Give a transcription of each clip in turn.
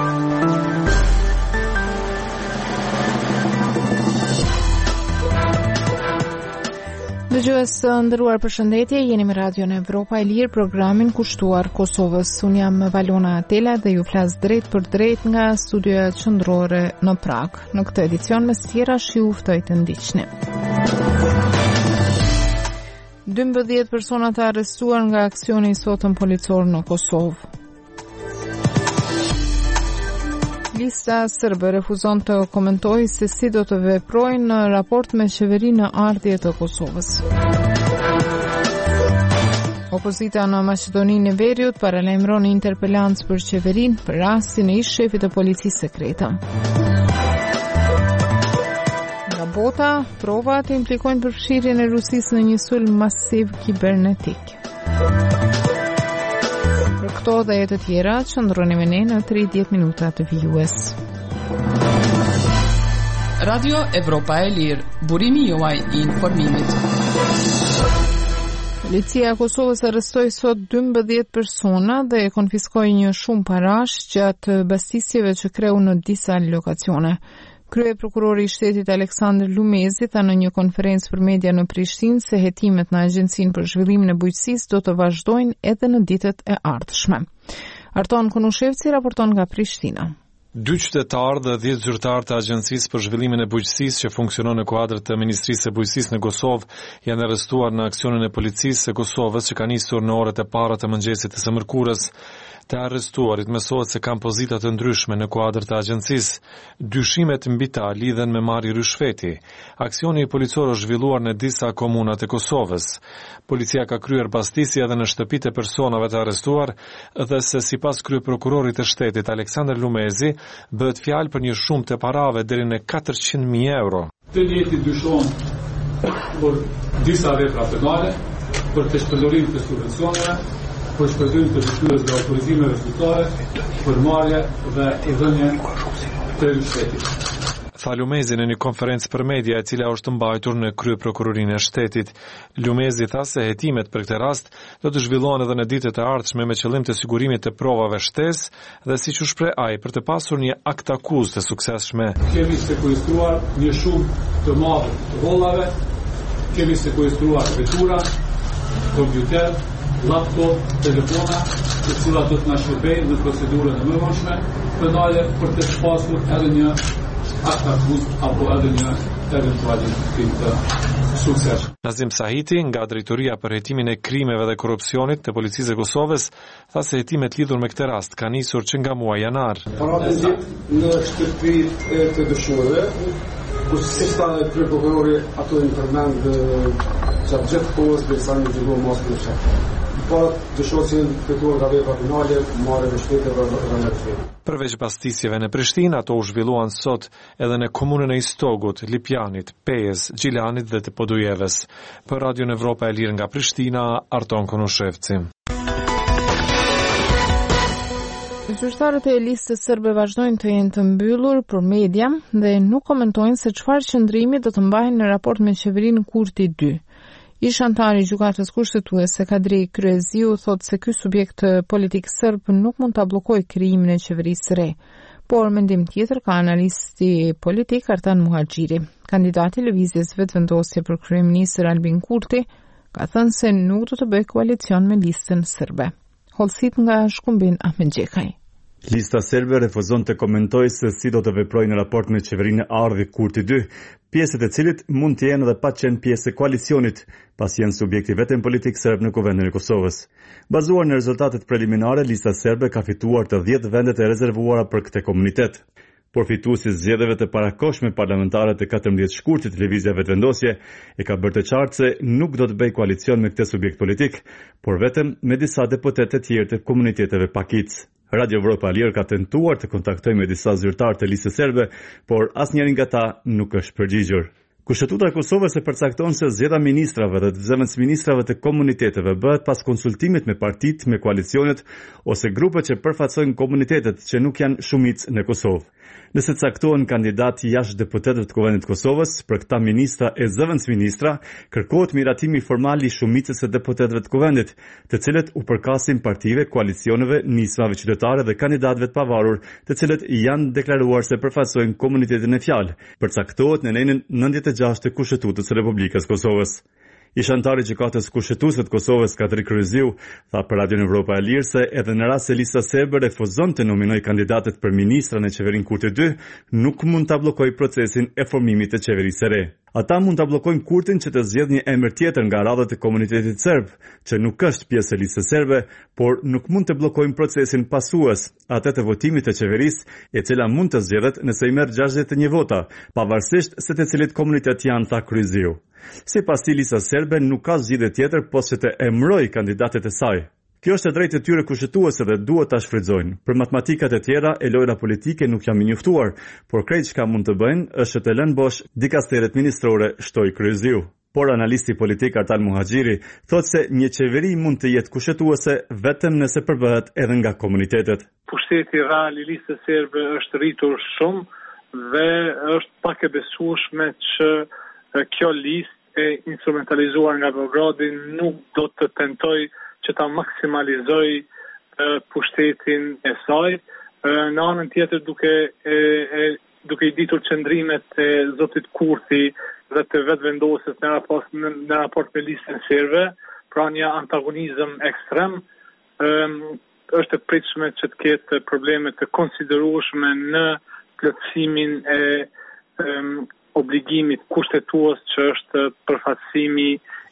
Dëgjues të nderuar, përshëndetje, jeni me Radion Evropa e Lirë, programin kushtuar Kosovës. Unë jam Valona Atela dhe ju flas drejt për drejt nga studioja qendrore në Prag. Në këtë edicion mes tjera ju ftoj të ndiqni. 12 persona të arrestuar nga aksioni i sotëm policor në Kosovë. Lista sërbe refuzon të komentojë se si do të veprojnë në raport me qeverinë në ardhje të Kosovës. Opozita në Maqedoninë e Veriut paralajmëron interpelancë për qeverinë për rastin e ish shefit të policisë sekrete. Nga bota, provat implikojnë përfshirjen e Rusisë në një sulm masiv kibernetik. Për këto dhe të tjera, qëndroni me ne në 30 minuta të vijues. Radio Evropa e Lirë, burimi juaj i informimit. Policia e Kosovës arrestoi sot 12 persona dhe e konfiskoi një shumë parash gjatë bastisjeve që kreu në disa lokacione. Krye prokurori i shtetit Aleksandr Lumezi tha në një konferencë për media në Prishtinë se hetimet në Agjencinë për Zhvillimin e Bujqësisë do të vazhdojnë edhe në ditët e ardhshme. Arton Kunushevci raporton nga Prishtina. 2 qytetarë dhe 10 zyrtarë të Agjencisë për Zhvillimin e Bujqësisë që funksionon në kuadër të Ministrisë së Bujqësisë në Kosovë janë arrestuar në aksionin e policisë së Kosovës që ka nisur në orët e para të mëngjesit të së mërkurës. Të arrestuarit mësohet se kanë pozita të ndryshme në kuadër të agjencisë. Dyshimet mbi ta lidhen me marrje rishfeti. Aksioni i policor është zhvilluar në disa komuna të Kosovës. Policia ka kryer bastisje edhe në shtëpitë e personave të arrestuar dhe se sipas kryeprokurorit të shtetit Aleksandr Lumezi, bëhet fjalë për një shumë të parave deri në 400.000 euro. Të njëjti dyshon për disa vepra penale, për të shpërdorim të subvencioneve, për shpërdorim të detyrës dhe autorizimeve zyrtare, për marrje dhe dhënie të rishfetit. Tha Lumezi në një konferencë për media e cila është mbajtur në kryeprokurorinë e shtetit. Lumezi tha se hetimet për këtë rast do të zhvillohen edhe në ditët e ardhshme me qëllim të sigurimit të provave shtesë dhe siç u shpreh ai për të pasur një akt akuzë të suksesshme. Kemi sekuestruar një shumë të madhe të rrollave, kemi sekuestruar vetura, kompjuter, laptop, telefona, të cilat do të na shërbejnë në procedurën e mëronshme penale për të shpasur edhe një akt akuzë apo edhe një eventual krim të suksesshëm. Nazim Sahiti, nga Drejtoria për hetimin e krimeve dhe korrupsionit të Policisë së Kosovës, tha se hetimet lidhur me këtë rast kanë nisur që nga muaji janar. Paradit në shtëpitë të dëshuarve, ku si sta kryeprokurori ato i përmend gjatë gjithë kohës derisa një zhvilluar mos të shafë. Po dëshosin fituar nga vepra penale, marrë në shtetë dhe rëndërshin. Përveç bastisjeve në Prishtinë, ato u zhvilluan sot edhe në komunën e Istogut, Lipjanit, Pejës, Gjilanit dhe të Podujeves. Për Radion Evropa e Lirë nga Prishtina, Arton Kunushevci. Zyrtarët e listës sërbe vazhdojnë të jenë të mbyllur për media dhe nuk komentojnë se çfarë qëndrimi do të mbajnë në raport me qeverinë Kurti 2. Ish antari i gjykatës kushtetuese Kadri Kryeziu thotë se ky subjekt politik serb nuk mund ta bllokojë krijimin e qeverisë së re. Por mendim tjetër ka analisti politik Artan Muhaxhiri. Kandidati i lëvizjes vetëvendosje për kryeministër Albin Kurti ka thënë se nuk do të bëjë koalicion me listën serbe. Hollësit nga Shkumbin Ahmed Xhekaj. Lista serbe refuzon të komentojë se si do të veprojë në raport me qeverinë e ardhi Kurti 2, pjesët e cilit mund të jenë edhe pa qenë pjesë e koalicionit, pasi janë subjekti vetëm politik serb në Kuvendin e Kosovës. Bazuar në rezultatet preliminare, lista serbe ka fituar të 10 vendet e rezervuara për këtë komunitet. Por fituesi i zgjedhjeve të parakohshme parlamentare të 14 shkurtit lëvizja vetëvendosje e ka bërë të qartë se nuk do të bëjë koalicion me këtë subjekt politik, por vetëm me disa deputetë të tjerë të komuniteteve pakicë. Radio Evropa e Lirë ka tentuar të kontaktojë me disa zyrtarë të listës serbe, por asnjëri nga ta nuk është përgjigjur. Kushtetuta e Kosovës e përcakton se zgjedhja ministrave dhe të zëvendësministrave të komuniteteve bëhet pas konsultimit me partitë, me koalicionet ose grupet që përfaqësojnë komunitetet që nuk janë shumicë në Kosovë. Nëse caktohen kandidatë jashtë deputetëve të Kuvendit të Kosovës, për këta ministra e zëvendësministra, kërkohet miratimi formal i shumicës së deputetëve të Kuvendit, të cilët u përkasin partive, koalicioneve, nismave qytetare dhe kandidatëve të pavarur, të cilët janë deklaruar se përfaqësojnë komunitetin e fjalë, përcaktohet në nenën 96 të Kushtetutës së Republikës Kosovës. Ish antari i gjykatës kushtetuese të Kosovës, Katri Kryziu, tha për Radion Evropa e Lirë se edhe në rast se lista serbe refuzon të nominojë kandidatët për ministra në qeverinë Kurti 2, nuk mund ta bllokojë procesin e formimit të qeverisë së re. Ata mund ta bllokojnë Kurtin që të zgjedhë një emër tjetër nga radhët e komunitetit serb, që nuk është pjesë e listës serbe, por nuk mund të bllokojnë procesin pasues, atë të votimit të qeverisë, e cila mund të zgjedhet nëse i merr 61 vota, pavarësisht se të cilit komunitet janë, tha Kryziu. Sipas tij, lista serbe nuk ka zgjidhje tjetër posa të emërojë kandidatët e saj. Kjo është e drejtë e tyre kushtetuese dhe duhet ta shfrytëzojnë. Për matematikat e tjera e lojra politike nuk jam i njoftuar, por krejt çka mund të bëjnë është të lënë bosh dikasteret ministrore, shtoi Kryziu. Por analisti politik Artan Muhaxhiri thotë se një qeveri mund të jetë kushtetuese vetëm nëse përbëhet edhe nga komunitetet. Pushteti real i listës serbe është rritur shumë dhe është pak e besueshme që kjo listë e instrumentalizuar nga Beogradi nuk do të tentoj që ta maksimalizoj pushtetin e saj. Në anën tjetër duke i ditur qëndrimet e zotit Kurti dhe të vetëvendosjes në raport me listën serbe, pra një antagonizëm ekstrem, është e pritshme që të ketë probleme të konsiderueshme në plotësimin e obligimit kushtetues që është përfaqësimi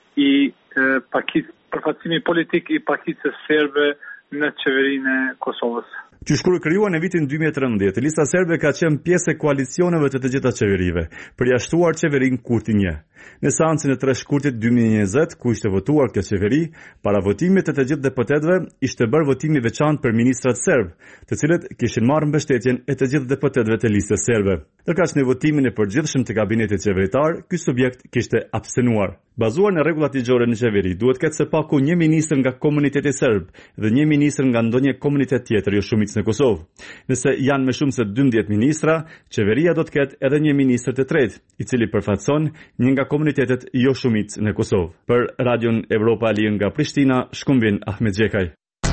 politik i pakicës serbe në qeverinë e Kosovës. Qysh kur krijuar në vitin 2013, lista serbe ka qenë pjesë e koalicioneve të gjitha qeverive, përjashtuar qeverinë Kurti 1. Në seancën e 3 shkurtit 2020, ku ishte votuar kjo qeveri, para votimit të gjithë deputetëve, ishte bërë votimi veçantë për ministrat serb, të cilët kishin marrë mbështetjen e të gjithë deputetëve të listës serbe. Ndërkaq në votimin e përgjithshëm të kabinetit qeveritar, ky subjekt kishte abstenuar. Bazuar në rregullat ligjore në qeveri, duhet ketë së paku një ministër nga komuniteti serb dhe një ministër nga ndonjë komunitet tjetër jo shumicë në Kosovë. Nëse janë më shumë se 12 ministra, qeveria do të ketë edhe një ministër të tretë, i cili përfaqëson një nga komunitetet jo shumicë në Kosovë. Për Radion Evropa e Lirë nga Prishtina, shkumbin Ahmet Xhekaj.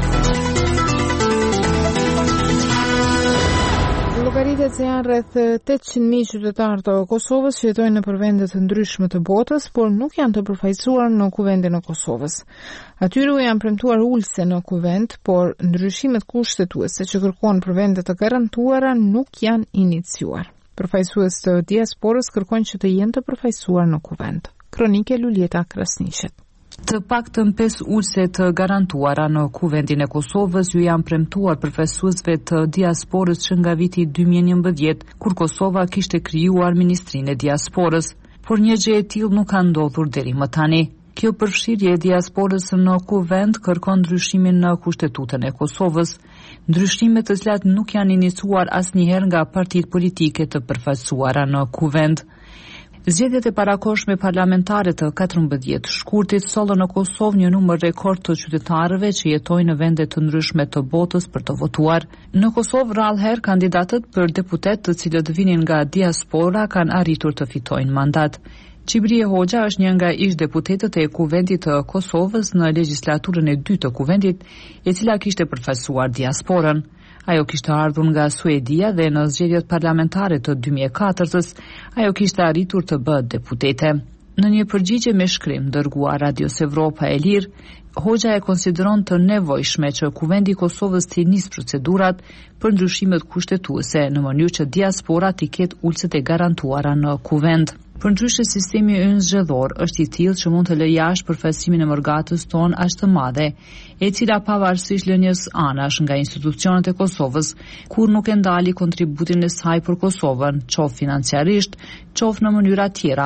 Llogaritet se janë rreth 800.000 qytetarë të Kosovës që jetojnë në vende të ndryshme të botës, por nuk janë të përfaqësuar në Kuvendin e Kosovës. Atyre u janë premtuar ulse në Kuvend, por ndryshimet kushtetuese që kërkojnë për vende të garantuara nuk janë iniciuar. Përfaqësues të diasporës kërkojnë që të jenë të përfaqësuar në Kuvend. Kronike Lulieta Krasnishet. Të paktën 5 ulse të garantuara në Kuvendin e Kosovës ju janë premtuar përfaqësuesve të diasporës që nga viti 2011, kur Kosova kishte krijuar Ministrinë e Diasporës, por një gjë e tillë nuk ka ndodhur deri më tani. Kjo përfshirje e diasporës në Kuvend kërkon ndryshimin në Kushtetutën e Kosovës, ndryshime të cilat nuk janë iniciuar asnjëherë nga partitë politike të përfaqësuara në Kuvend. Zgjedhjet e parakohshme parlamentare të 14 shkurtit sollën në Kosovë një numër rekord të qytetarëve që jetojnë në vende të ndryshme të botës për të votuar. Në Kosovë rrallëherë kandidatët për deputet të cilët vinin nga diaspora kanë arritur të fitojnë mandat. Çibrie Hoxha është një nga ish-deputetët e Kuvendit të Kosovës në legjislaturën e 2 të Kuvendit, e cila kishte përfaqësuar diasporën. Ajo kishte ardhur nga Suedia dhe në zgjedhjet parlamentare të 2004-s ajo kishte arritur të bëhet deputete. Në një përgjigje me shkrim dërguar Radios Evropa e Lirë, Hoxha e konsideron të nevojshme që Kuvendi i Kosovës të nisë procedurat për ndryshimet kushtetuese në mënyrë që diaspora të ketë ulset e garantuara në Kuvend. Përndryshe sistemi ynë zgjedhor është i tillë që mund të lë jashtë përfaqësimin e mërgatës tonë aq të madhe, e cila pavarësisht lënies anash nga institucionet e Kosovës, kur nuk e ndali kontributin e saj për Kosovën, qoftë financiarisht, qoftë në mënyra tjera,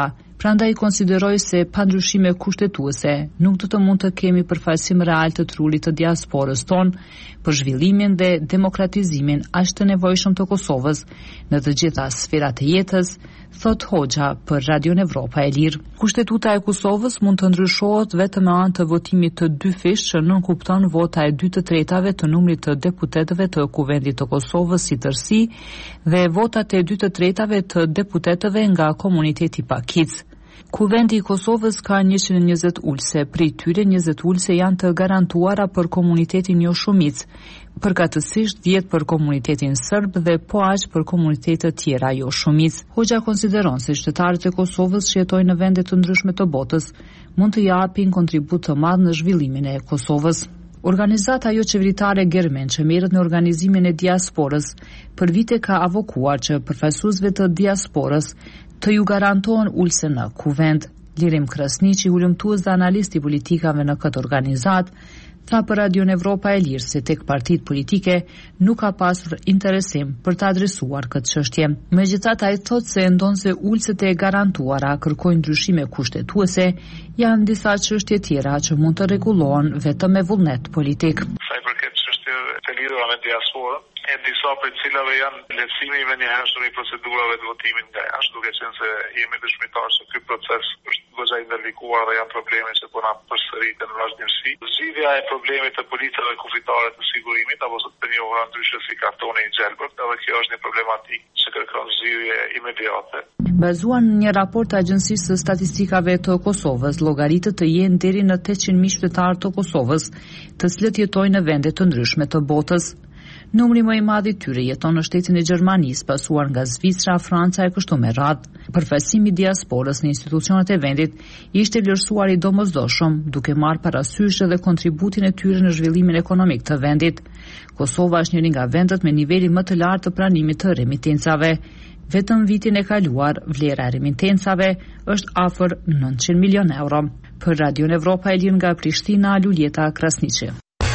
Prandaj konsideroj se pa ndryshime kushtetuese nuk do të mund të kemi përfaqësim real të trurit të diasporës tonë për zhvillimin dhe demokratizimin aq të nevojshëm të Kosovës në të gjitha sferat e jetës, thot Hoxha për Radio Evropa e Lirë. Kushtetuta e Kosovës mund të ndryshohet vetëm me anë të votimit të dy fish që nënkupton vota e 2/3 të numrit të deputetëve të Kuvendit të Kosovës si tërësi dhe votat e 2/3 të deputetëve nga komuniteti pakic. Kuvendi i Kosovës ka 120 ulse, prej tyre 20 ulse janë të garantuara për komunitetin jo shumicë, përkatësisht 10 për komunitetin serb dhe po aq për komunitete të tjera jo shumicë. Hoxha konsideron se qytetarët e Kosovës që jetojnë në vende të ndryshme të botës mund të japin kontribut të madh në zhvillimin e Kosovës. Organizata jo qeveritare Germen që merret në organizimin e diasporës për vite ka avokuar që përfaqësuesve të diasporës të ju garantohen ulse në kuvend. Lirim Krasniqi, ulëmtues dhe analisti politikave në këtë organizat, tha për Radio Evropa e Lirë se tek partitë politike nuk ka pasur interesim për të adresuar këtë çështje. Megjithatë, ai thotë se ndonse ulset e garantuara kërkojnë ndryshime kushtetuese, janë disa çështje tjera që mund të rregullohen vetëm me vullnet politik. Sa i përket çështjeve të lidhura me diasporën, e disa për cilave janë lehtësimi i venjëhershëm i procedurave të votimit nga jashtë, duke qenë se jemi dëshmitar se ky proces është goxha i ndërlikuar dhe janë probleme që po na përsëriten në vazhdimsi. Zgjidhja e problemit të policave kufitare të sigurimit, apo të njohura ndryshe si kartoni i gjelbërt, edhe kjo është një problematikë që kërkon zgjidhje imediate. Bazuar në një raport të Agjencisë së Statistikave të Kosovës, llogaritët të jenë deri në 800.000 qytetarë të Kosovës, të cilët jetojnë në vende të ndryshme të botës. Numri më i madh i tyre jeton në shtetin e Gjermanisë, pasuar nga Zvicra, Franca e kështu me radhë. Përfaqësimi i diasporës në institucionet e vendit ishte vlerësuar i domosdoshëm, duke marrë parasysh edhe kontributin e tyre në zhvillimin ekonomik të vendit. Kosova është njëri nga vendet me nivelin më të lartë të pranimit të remitencave. Vetëm vitin e kaluar, vlera e remitencave është afër 900 milion euro. Për Radio Evropa e Lirë nga Prishtina, Luljeta Krasniqi.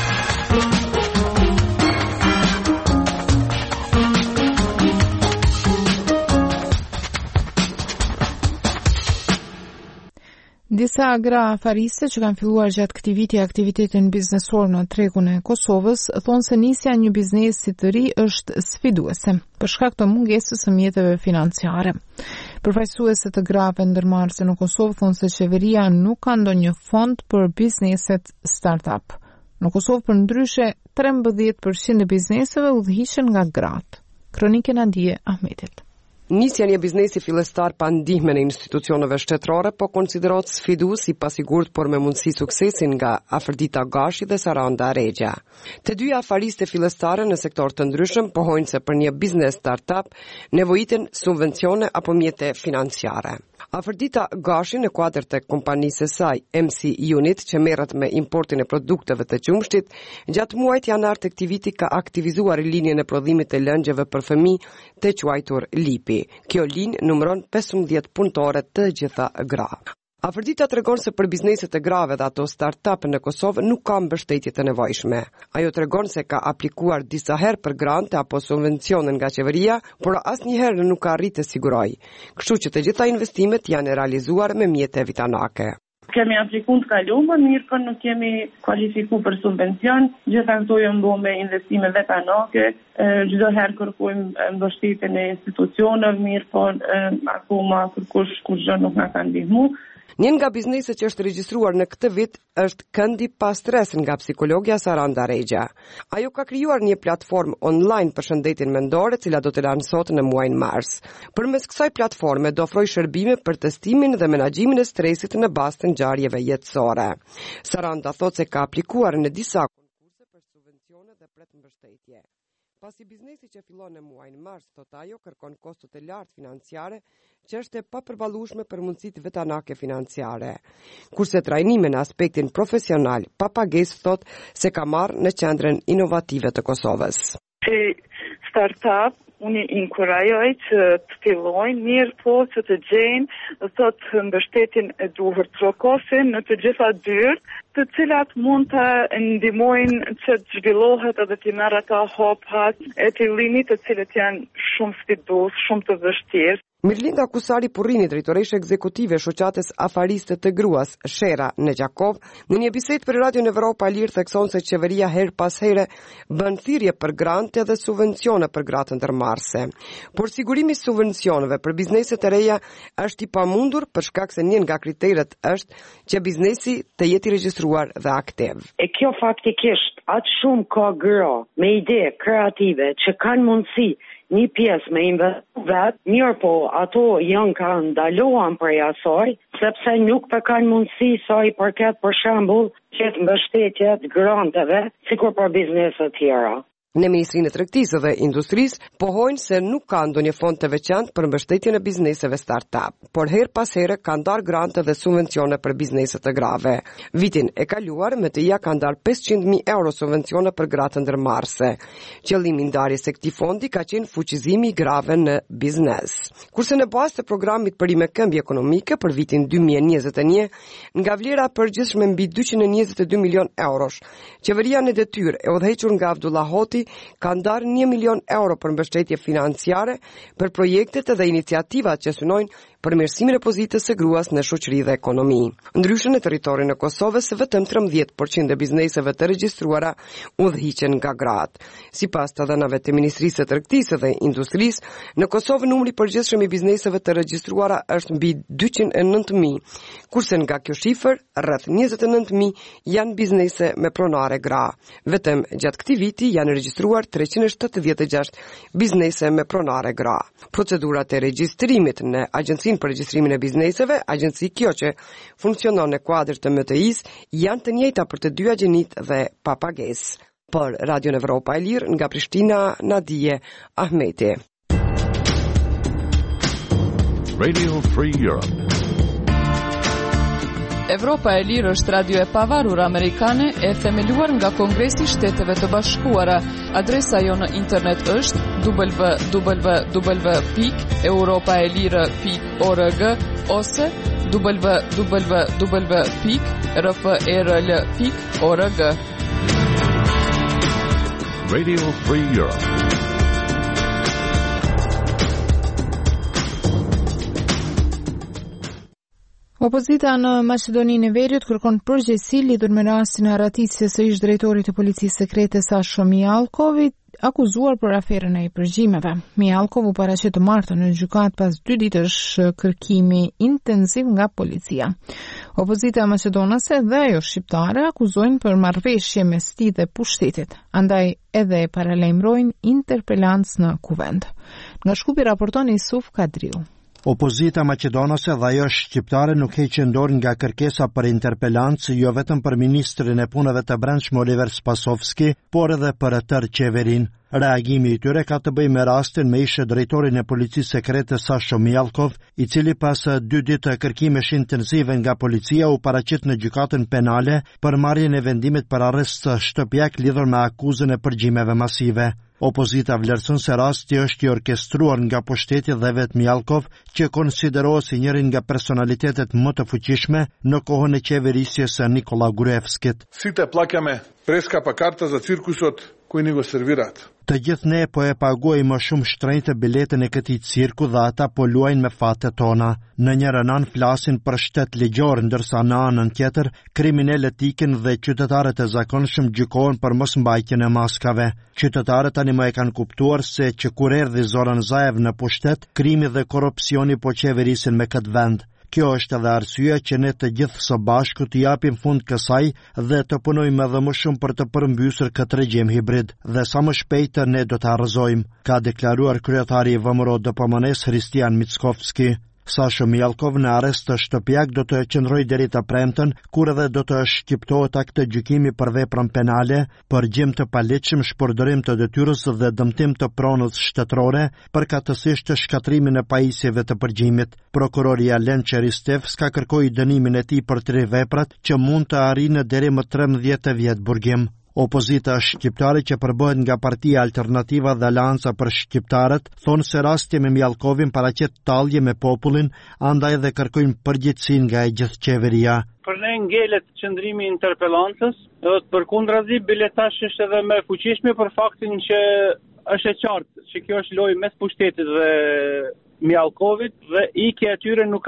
Disa agra afariste që kanë filluar gjatë këtij viti aktivitetin biznesor në tregun e Kosovës thonë se nisja e një biznesi të ri është sfiduese për shkak të mungesës së mjeteve financiare. Përfaqësuesit të grave ndërmarrëse në Kosovë thonë se qeveria nuk ka ndonjë fond për bizneset startup. Në Kosovë përndryshe 13% e bizneseve udhëhiqen nga gratë. Kronikën e Andie Ahmetit. Nisja një biznesi fillestar pa ndihmën e institucioneve shtetërore po konsiderohet sfidues i pasigurt por me mundësi suksesin nga Afërdita Gashi dhe Saranda Regja. Të dy afariste fillestare në sektor të ndryshëm pohojnë se për një biznes startup nevojiten subvencione apo mjete financiare. Afërdita Gashi në kuadër të kompanisë së saj MC Unit që merret me importin e produkteve të qumshtit, gjatë muajit janar të këtij viti ka aktivizuar linjën e prodhimit të lëngjeve për fëmijë të quajtur Lipi. Kjo linjë numëron 15 punëtore të gjitha gra. Afërdita tregon se për bizneset e grave dhe ato start-up në Kosovë nuk ka mbështetje të nevojshme. Ajo tregon se ka aplikuar disa herë për grante apo subvencione nga qeveria, por asnjëherë nuk ka arritë të sigurojë. Kështu që të gjitha investimet janë realizuar me mjete vitanake. Kemi aplikuar të kaluar, mirë për nuk kemi kualifikuar për subvencion, gjitha këto janë bërë me investime vetanake, çdo herë kërkojmë mbështetjen e institucioneve, mirë por akoma kërkush nuk na ka ndihmuar. Një nga bizneset që është regjistruar në këtë vit është Këndi pa stres nga psikologja Saranda Regja. Ajo ka krijuar një platformë online për shëndetin mendor, e cila do të lansohet në muajin mars. Përmes kësaj platforme do ofrojë shërbime për testimin dhe menaxhimin e stresit në bazë të ngjarjeve jetësore. Saranda thotë se ka aplikuar në disa konkurse për subvencione dhe pret mbështetje. Pasi biznesi që fillon në muajin mars, thotë ajo kërkon kosto të lartë financiare, që është e papërballueshme për mundësitë vetanake financiare. Kurse trajnimi në aspektin profesional, pa pagesë thotë se ka marrë në qendrën inovative të Kosovës. Si startup Unë inkurajoj që të fillojnë, mirë po që të gjejnë thotë mbështetjen e duhur trokosin në të gjitha dyert, të cilat mund të ndihmojnë që të zhvillohet edhe të marrë ata hopat e të limit të cilët janë shumë sfidues, shumë të vështirë. Mirlinda Kusari Purrini, drejtoreshe ekzekutive e shoqatës afariste të gruas Shera në Gjakov, në një bisedë për Radion Evropa Lirë thekson se qeveria her pas here bën thirrje për grante dhe subvencione për gratë ndërmarrëse. Por sigurimi i subvencioneve për bizneset e reja është i pamundur për shkak se një nga kriteret është që biznesi të jetë i regjistruar dhe aktiv. E kjo faktikisht atë shumë ka gra me ide kreative që kanë mundësi një pjesë me investu vetë, mirë po ato janë ka ndalohen për asaj, sepse nuk të kanë mundësi sa i përket për shembull që mbështetjet granteve, sikur për bizneset tjera. Në Ministrinë e Tregtisë dhe Industrisë pohojnë se nuk ka ndonjë fond të veçantë për mbështetjen e bizneseve start-up, por her pas here kanë ndarë grante dhe subvencione për bizneset të grave. Vitin e kaluar, MTI ka ndarë 500.000 euro subvencione për gratë ndërmarrëse. Qëllimi i ndarjes së këtij fondi ka qenë fuqizimi i grave në biznes. Kurse në bazë të programit për rimekëmbje ekonomike për vitin 2021, nga vlera e përgjithshme mbi 222 milion eurosh, qeveria në detyrë e udhëhequr nga Abdullah Hoti ka ndarë 1 milion euro për mbështetje financiare për projektet dhe iniciativat që synojnë përmirësimin e pozitës së gruas në shoqëri dhe ekonomi. Ndryshe në territorin e Kosovës, vetëm 13% e bizneseve të regjistruara udhëhiqen nga gratë. Sipas të dhënave të Ministrisë së Tregtisë dhe Industrisë, në Kosovë numri i përgjithshëm i bizneseve të regjistruara është mbi 209.000, kurse nga kjo shifër rreth 29.000 janë biznese me pronare gra. Vetëm gjatë këtij viti janë regjistruar 376 biznese me pronare gra. Procedurat e regjistrimit në Agjencinë për regjistrimin e bizneseve, agjenci kjo që funksionon në kuadër të MTI-s, janë të njëjta për të dy agjenit dhe pa pagesë. Për Radion Evropa e Lirë, nga Prishtina, Nadije Ahmeti. Radio Free Europe. Evropa e Lirë është radio e pavarur amerikane e themeluar nga Kongresi i Shteteve të Bashkuara. Adresa jo në internet është www.europaelire.org ose www.rfrl.org. Radio Free Europe. Opozita në Maqedoninë e Veriut kërkon përgjegjësi lidhur me rastin e arratitjes së ish drejtorit të policisë sekrete Sasho Mijalkovi, akuzuar për aferën e përgjimeve. Mijalkov u paraqit të martën në gjykatë pas 2 ditësh kërkimi intensiv nga policia. Opozita maqedonase dhe ajo shqiptare akuzojnë për marrëveshje mes tij dhe pushtetit, andaj edhe paralajmërojnë interpelancë në kuvend. Nga Shkupi raporton Isuf Kadriu. Opozita maqedonase dhe ajo shqiptare nuk heqin dorë nga kërkesa për interpelancë jo vetëm për ministrin e punëve të brendshme Oliver Spasovski, por edhe për tërë qeverinë. Reagimi i tyre ka të bëjë me rastin me ish drejtorin e policisë sekrete Sasho Mijalkov, i cili pas 2 ditë kërkimesh intensive nga policia u paraqit në gjykatën penale për marrjen e vendimit për arrest shtëpiak lidhur me akuzën e përgjimeve masive. Opozita vlerëson se rasti është i orkestruar nga pushteti dhe vetë Mijalkov, që konsiderohet si njërin nga personalitetet më të fuqishme në kohën e qeverisjes së Nikola Gruevskit. Site plakjame preskapa karta za cirkusot koji ni go servirat. Të gjithë ne po e paguajmë më shumë shtrenjtë biletën e këtij cirku dhe ata po luajnë me fatet tona. Në njërën anë flasin për shtet ligjor, ndërsa në anën tjetër kriminalët ikin dhe qytetarët e zakonshëm gjykohen për mosmbajtjen e maskave. Qytetarët tani më e kanë kuptuar se që kur erdhi Zoran Zaev në pushtet, krimi dhe korrupsioni po qeverisin me këtë vend. Kjo është edhe arsyeja që ne të gjithë së bashku të japim fund kësaj dhe të punojmë edhe më shumë për të përmbysur këtë regjim hibrid dhe sa më shpejt ne do të arrëzojmë, ka deklaruar kryetari i VMRO DPMNE-s Hristijan Mickovski. Sasho Mijalkov në arrest shtëpiak do të qëndrojë deri të premten, kur edhe do të shqiptohet akt gjykimi për veprën penale, përgjim të paligjshëm, shpërdorim të detyrës dhe dëmtim të pronës shtetërore, përkatësisht shkatrimin e pajisjeve të përgjimit. Prokurori Alen Qeristevska kërkoi dënimin e tij për 3 veprat që mund të arrijnë deri më 13 vjet burgim. Opozita shqiptare që përbëhet nga Partia Alternativa dhe Alianca për Shqiptarët thonë se rasti me Mjallkovin paraqet tallje me popullin, andaj dhe kërkojnë përgjegjësinë nga e gjithë qeveria. Për ne ngelet qëndrimi i interpellancës, edhe përkundrazi biletash është edhe më fuqishme për faktin që është e qartë që kjo është lojë mes pushtetit dhe Mjallkovit dhe ikja e nuk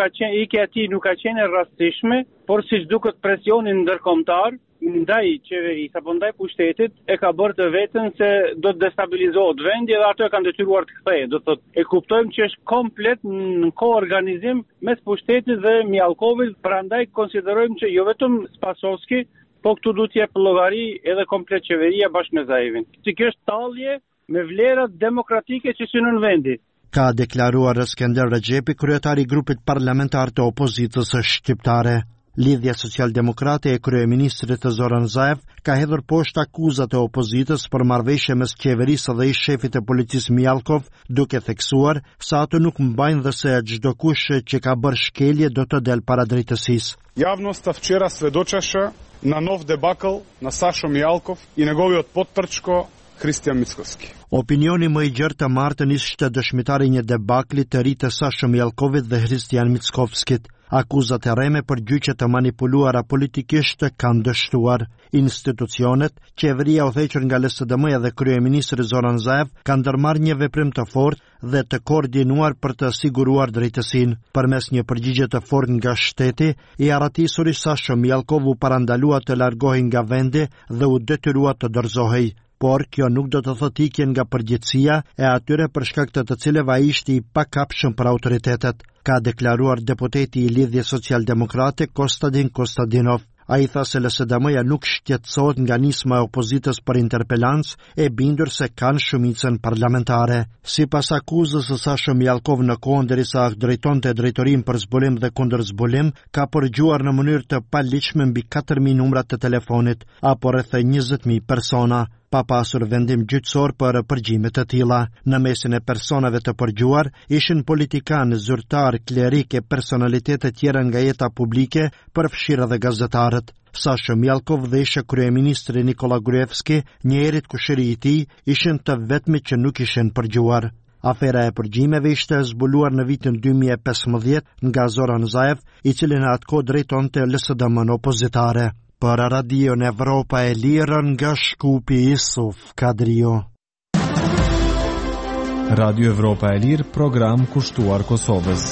ka qenë e rastishme, por siç duket presioni ndërkombëtar ndaj qeverisë apo ndaj pushtetit e ka bërë të vetën se do të destabilizohet vendi dhe ato e kanë detyruar të kthehej. Do thotë e kuptojmë që është komplet në koorganizim mes pushtetit dhe Mjallkovit, prandaj konsiderojmë që jo vetëm Spasovski, po këtu duhet të jep llogari edhe komplet qeveria bashkë me Zaevin. Si kjo është tallje me vlerat demokratike që synon vendi. Ka deklaruar Skënder Rexhepi, kryetari i grupit parlamentar të opozitës shqiptare. Lidhja Socialdemokrate e kryeministrit Zoran Zaev ka hedhur poshtë akuzat e opozitës për marrëveshje mes qeverisë dhe ish shefit të policisë Mjallkov, duke theksuar se ato nuk mbajnë dhe se çdo kush që ka bërë shkelje do të del para drejtësisë. Javnosta вчера сведочеше на нов дебакл на Сашо Мјалков и неговиот поттрчко Христијан Мицковски. Opinioni më i gjerë të martën ishte dëshmitari një debakli të ri të Sasho Mjallkovit dhe Hristijan Mickovskit. Akuzat e rreme për gjyqe të manipuluara politikisht kanë dështuar. Institucionet, qeveria udhëhequr nga LSDM dhe kryeministri Zoran Zaev kanë ndërmarrë një veprim të fortë dhe të koordinuar për të siguruar drejtësinë. Përmes një përgjigje të fortë nga shteti, i arratisuri Sasho Mjallkov u parandalua të largohej nga vendi dhe u detyrua të dorëzohej. Por kjo nuk do të thotë ikje nga përgjegjësia e atyre për shkak të cilëve ai ishte i pakapshëm për autoritetet, ka deklaruar deputeti i Lidhjes Socialdemokrate Kostadin Kostadinov. Ai tha se LSDM-ja nuk shqetësohet nga nisma e opozitës për interpelancë e bindur se kanë shumicën parlamentare. Sipas akuzës së Sasho Mjallkov në kohën derisa drejtonte drejtorinë për zbulim dhe kundër zbulim, ka përgjuar në mënyrë të paligjshme mbi 4.000 numra të telefonit apo rreth 20.000 persona, pa pasur vendim gjyqësor për përgjime të tilla. Në mesin e personave të përgjuar ishin politikanë, zyrtar, klerik e personalitete tjera nga jeta publike, përfshirë dhe gazetarët. Sasho Mjallkov dhe ish kryeministri Nikola Gruevski, njërit kushëri i tij, ishin të vetmit që nuk ishin përgjuar. Afera e përgjimeve ishte zbuluar në vitin 2015 nga Zoran Zaev, i cili në atë kohë drejtonte LSDM-n opozitare. Për Radio në Evropa e Lirën nga Shkupi Isuf Kadrio. Radio Evropa e Lirë, program kushtuar Kosovës.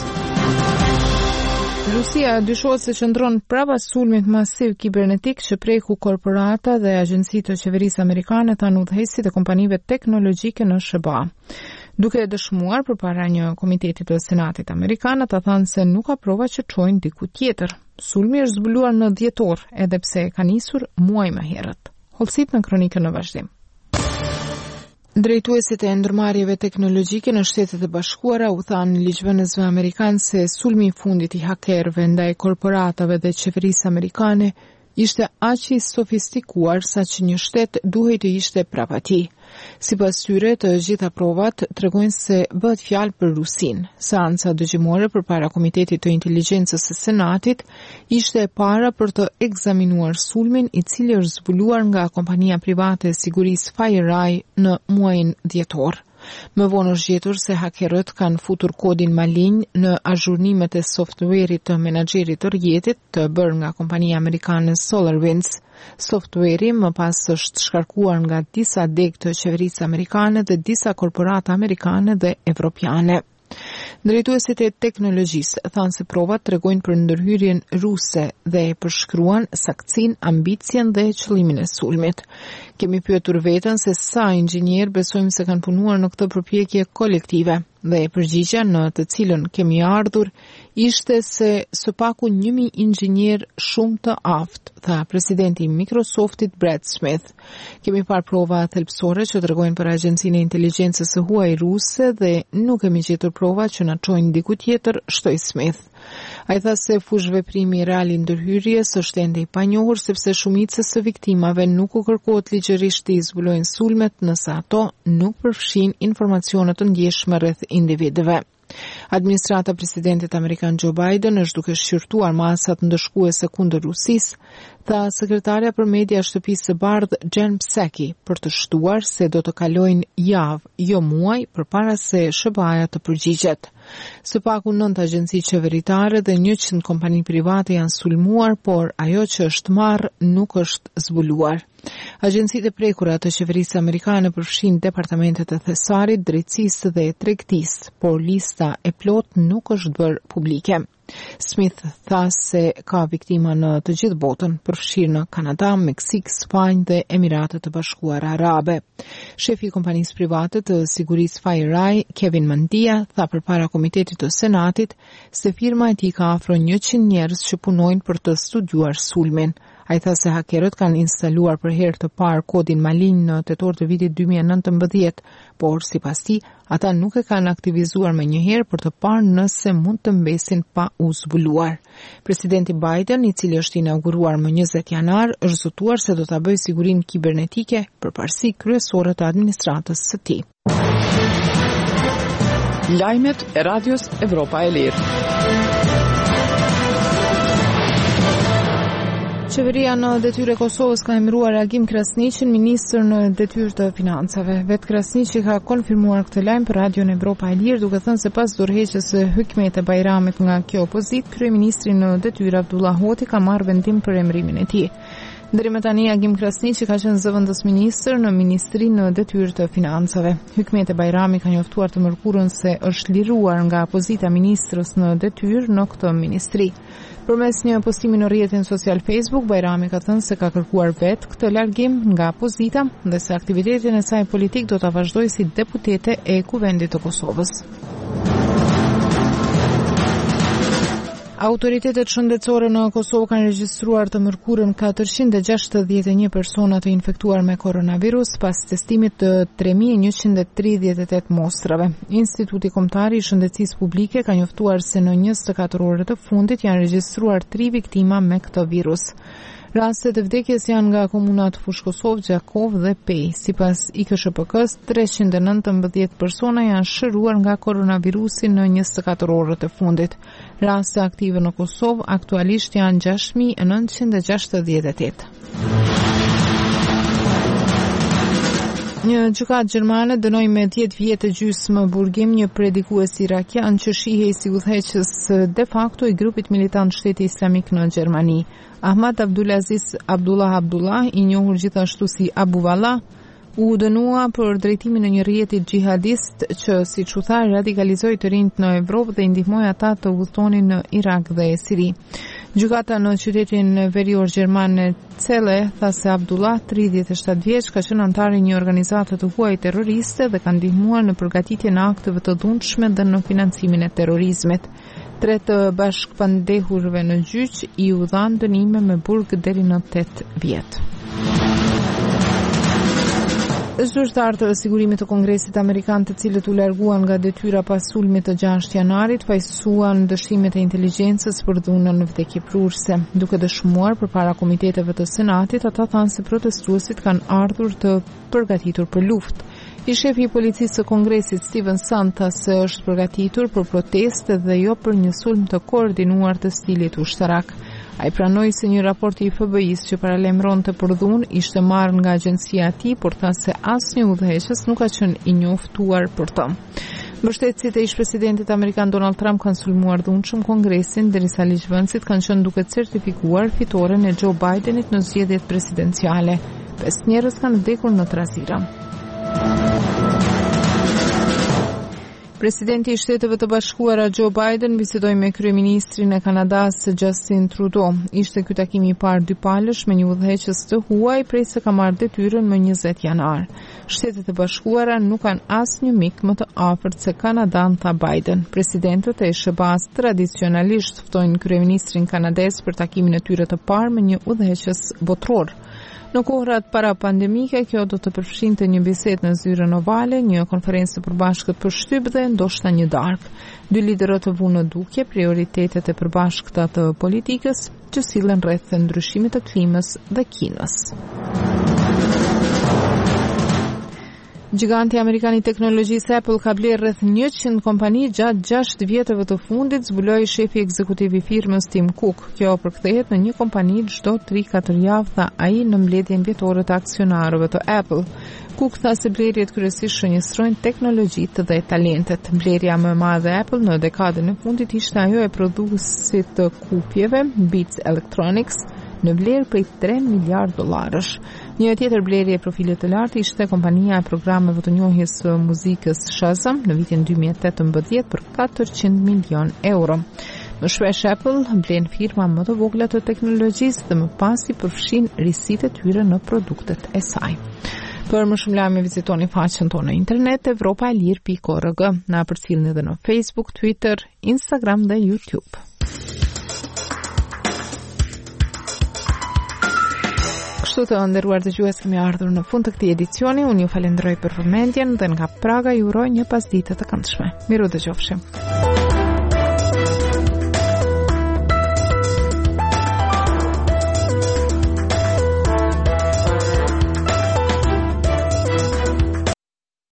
Rusia dyshohet se qëndron prapa sulmit masiv kibernetik që preku korporata dhe agjenci të qeverisë amerikane të udhëheqësit e kompanive teknologjike në SBA. Duke dëshmuar përpara një komiteti të Senatit amerikan, ata thanë se nuk ka prova që çojnë diku tjetër. Sulmi është zbuluar në dhjetor, edhe pse ka nisur muaj më herët. Hollësit në kronikën në vazhdim. Drejtuesit e ndërmarrjeve teknologjike në Shtetet e Bashkuara u thanë ligjvënësve amerikan se sulmi i fundit i hakerëve ndaj korporatave dhe qeverisë amerikane ishte aq i sofistikuar sa që një shtet duhej të ishte prapa tij. Sipas tyre, të gjitha provat tregojnë se bëhet fjalë për Rusinë. Seanca dëgjimore përpara Komitetit të Inteligjencës së Senatit ishte e para për të ekzaminuar sulmin i cili është zbuluar nga kompania private e sigurisë FireEye në muajin dhjetor. Më vonë është gjetur se hakerët kanë futur kodin malign në azhurnimet e softverit të menaxherit të rrjetit të bërë nga kompania amerikane SolarWinds. Softweri më pas është shkarkuar nga disa deg të qeverisë amerikane dhe disa korporata amerikane dhe evropiane. Drejtuesit e teknologjisë thanë se provat tregojnë për ndërhyrjen ruse dhe e përshkruan saktësinë, ambicien dhe qëllimin e sulmit. Kemi pyetur veten se sa inxhinier besojmë se kanë punuar në këtë përpjekje kolektive dhe përgjigja në të cilën kemi ardhur ishte se së paku 1.000 inxhinier shumë të aftë, tha presidenti i Microsoftit Brad Smith. Kemi parë prova thelbësore që tregojnë për agjencinë e inteligjencës së huaj ruse dhe nuk kemi gjetur prova që na çojnë diku tjetër, shtoi Smith. Ai tha se fushveprimi real i ndërhyrjes është ende i panjohur sepse shumica e viktimave nuk u kërkohet ligjërisht të zbulojnë sulmet nëse ato nuk përfshin informacione të ndjeshme rreth individëve. Administrata presidentit amerikan Joe Biden është duke shqyrtuar masat ndëshkuese kundër Rusisë, tha sekretarja për media e Shtëpisë së Bardhë Jen Psaki, për të shtuar se do të kalojnë javë, jo muaj, përpara se SBA-ja të përgjigjet. Së paku 9 agjenci qeveritare dhe 100 kompani private janë sulmuar, por ajo që është marrë nuk është zbuluar. Agjencitë e prekura të qeverisë amerikane përfshin departamentet e thesarit, drejtësisë dhe tregtisë, por lista e plot nuk është bërë publike. Smith tha se ka viktima në të gjithë botën, përfshirë në Kanada, Meksik, Spanjë dhe Emiratet e Bashkuara Arabe. Shefi i kompanisë private të sigurisë FireEye, Kevin Mandia, tha përpara Komitetit të Senatit se firma e tij ka afro 100 njerëz që punojnë për të studiuar sulmin. Ai tha se hakerët kanë instaluar për herë të parë kodin malign në tetor të vitit 2019, por sipas tij, ata nuk e kanë aktivizuar më njëherë për të parë nëse mund të mbesin pa u zbuluar. Presidenti Biden, i cili është inauguruar më 20 janar, është zotuar se do ta bëjë sigurinë kibernetike përparësi kryesore të administratës së tij. Lajmet e Radios Evropa e Lirë. Qeveria në detyrë e Kosovës ka emëruar Agim Krasniqin ministër në detyrë të financave. Vet Krasniqi ka konfirmuar këtë lajm për Radion Evropa e Lirë, duke thënë se pas dorëheqjes së Hykmete Bajramit nga kjo opozitë, kryeministri në detyrë Abdullah Hoti ka marrë vendim për emërimin e tij. Deri më tani Agim Krasniqi ka qenë zëvendës ministër në Ministrinë në detyrë të financave. Hykmete Bajrami ka njoftuar të mërkurën se është liruar nga pozita ministrës në detyrë në këtë ministri. Përmes një postimi në rrjetin social Facebook, Bajrami ka thënë se ka kërkuar vetë këtë largim nga pozita dhe se aktivitetin e saj politik do ta vazhdojë si deputete e Kuvendit të Kosovës. Autoritetet shëndetësore në Kosovë kanë regjistruar të mërkurën 461 persona të infektuar me koronavirus pas testimit të 3138 mostrave. Instituti Kombëtar i Shëndetësisë Publike ka njoftuar se në 24 orët të fundit janë regjistruar 3 viktima me këtë virus. Rastet e vdekjes janë nga komunat Fushkosov, Gjakov dhe Pej. Sipas IKSHPK-s, 319 persona janë shëruar nga koronavirusi në 24 orët e fundit. Raste aktive në Kosovë aktualisht janë 6968. Një gjykatë gjermane dënoi me 10 vjet gjysmë burgim një predikues irakian që shihej si udhëheqës de facto i grupit militant Shteti Islamik në Gjermani. Ahmad Abdulaziz Abdullah, i njohur gjithashtu si Abu Wallah, u dënua për drejtimin e një rrjeti xhihadist që, siç u tha, radikalizoi të rinjt në Evropë dhe i ndihmoi ata të udhëtonin në Irak dhe Siri. Gjykata në qytetin verior gjerman Celle tha se Abdullah, 37 vjeç, ka qenë antar i një organizate të huaj terroriste dhe ka ndihmuar në përgatitjen e akteve të dhunshme dhe në financimin e terrorizmit. 3 të bashkëpandehurve në gjyq i u dhanë dënime me burg deri në 8 vjet. Zyrtarët e sigurimit të Kongresit Amerikan, të cilët u larguan nga detyra pas sulmit të 6 janarit, pajësuan dështimet e inteligjencës për dhunën vdekjeprurse. Duke dëshmuar përpara komiteteve të Senatit, ata thanë se protestuesit kanë ardhur të përgatitur për luftë. I shefi i policisë së Kongresit, Steven Sand, tha se është përgatitur për proteste dhe jo për një sulm të koordinuar të stilit ushtarak. Ai pranoi se një raport i FBI-s që paralajmëronte për dhunë ishte marrë nga agjencia e tij, por tha se asnjë udhëheqës nuk ka qenë i njoftuar për të. Mbështetësit e ish-presidentit amerikan Donald Trump kanë sulmuar dhunshëm Kongresin, derisa ligjvënësit kanë qenë duke certifikuar fitoren e Joe Bidenit në zgjedhjet presidenciale. 5 njerëz kanë vdekur në trazira. Presidenti i Shteteve të Bashkuara Joe Biden bisedoi me kryeministrin e Kanadas Justin Trudeau. Ishte ky takim i parë dypalësh me një udhëheqës të huaj prej se ka marrë detyrën më 20 janar. Shtetet e Bashkuara nuk kanë asnjë mik më të afërt se Kanadan, tha Biden. Presidentët e SBA-s tradicionalisht ftojnë kryeministrin kanadez për takimin e tyre të parë me një udhëheqës botror. Në kohrat para pandemike, kjo do të përfshinte një bisedë në zyrën ovale, një konferencë të përbashkët për shtyp dhe ndoshta një darkë. Dy liderët të vunë në dukje prioritetet e përbashkëta të politikës që sillen rreth ndryshimit të klimës dhe Kinës. Giganti amerikan I teknologjisë Apple ka blerë rreth 100 kompani gjatë 6 vjetëve të fundit, zbuloi shefi ekzekutiv I firmës Tim Cook. Kjo përkthehet në një kompani çdo 3-4 javë, tha ai në mbledhjen vjetore të aksionarëve të Apple. Cook tha se blerjet kryesisht shënjestrojnë teknologjitë dhe talentet. Blerja më e madhe e Apple në dekadën e fundit ishte ajo e prodhuesit të kupjeve Beats Electronics, në vlerë prej $3 miliardë. Një tjetër blerje e profilit të lartë ishte kompania e programeve të njohjes së muzikës Shazam në vitin 2018 për €400 milion. Më shpesh Apple blen firma më të vogla të teknologjisë dhe më pas I përfshin risitë e tyre në produktet e saj. Për më shumë lajme vizitoni faqen tonë në internet evropaelir.org. Na përcjellni edhe në Facebook, Twitter, Instagram dhe YouTube. Kështu të nderuar dëgjues, kemi ardhur në fund të këtij edicioni. Unë ju falenderoj për vëmendjen dhe nga Praga ju uroj një pasditë të këndshme. Miru dëgjofshim.